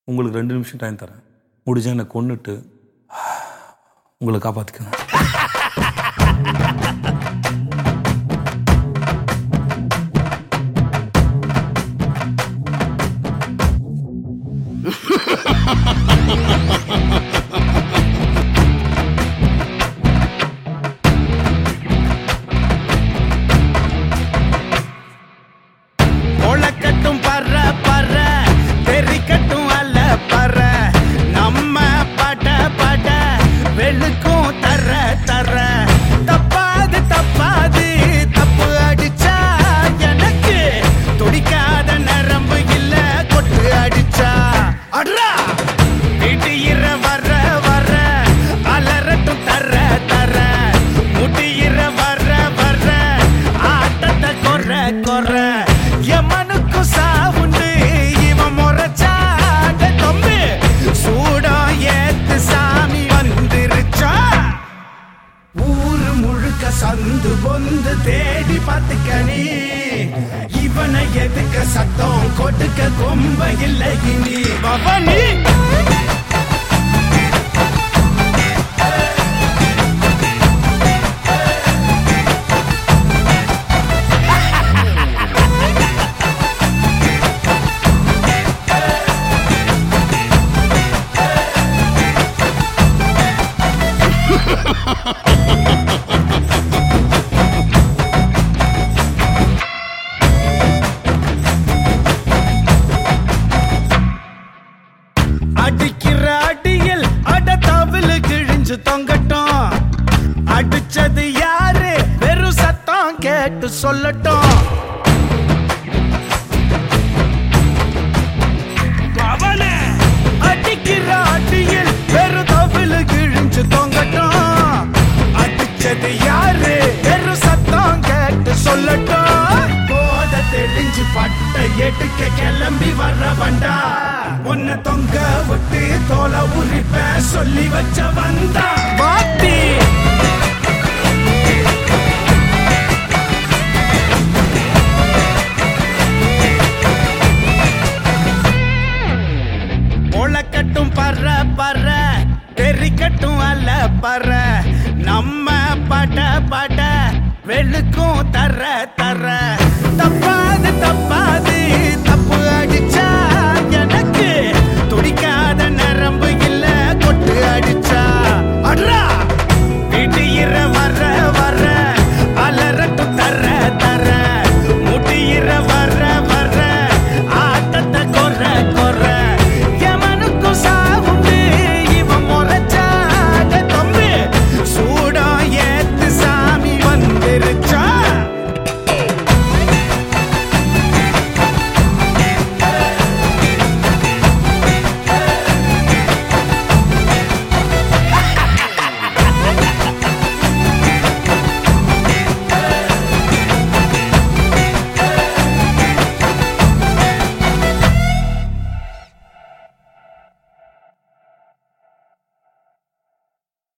உங்களுக்கு 2 நிமிஷம் டைம் தரேன். முடிஞ்சா என்னை கொன்னுட்டு உங்களை காப்பாற்றிக்கணும். ஒளக்கட்டும் பற பற தெரிக்கட்டும் அல்ல பற நம்ம பட பட வெளுக்கும் தர தர தப்பாது தப்பாது தப்பு அடிச்சா எனக்கு துடிக்காத நரம்பு இல்ல கொட்டு அடிச்சா அட்ரா வீட்டியிற வர வர அலரட்டும் தர தர முட்டியிற வர வர ஆட்டத்தை கொற கொற எமனுக்கு சாவுண்டு இவன் முறைச்சாண்ட தொம்பு சூடம் ஏத்து சாமி வந்துருச்சா. ஊரு முழுக்க சந்து பொந்து தேடி பார்த்துக்கணி இவனை எதுக்க சத்தம் கொடுக்க கொம்ப இல்லை இனி பவனி. அடிக்கிற அடியில் அட தவிழு கிழிஞ்சு தொங்கட்டும். அடிச்சது யாரு வெறும் சத்தம் கேட்டு சொல்லட்டும். அடிக்கிற அடியில் வெறும் தவிழு கிழிஞ்சு தொங்கட்டும். அடிச்சது யாரு வெறும் சத்தம் கேட்டு சொல்லட்டும். போத தெளிஞ்சு பட்ட எடுக்க கிளம்பி வர்ற வண்டா உன்னை தொங்க விட்டு தோலை உரிப்ப சொல்லி வச்ச வந்தா பாத்தி. ஒளக்கட்டும் பற பற தெரிக்கட்டும் அல்ல பற நம்ம பட பட வெளுக்கும் தர தர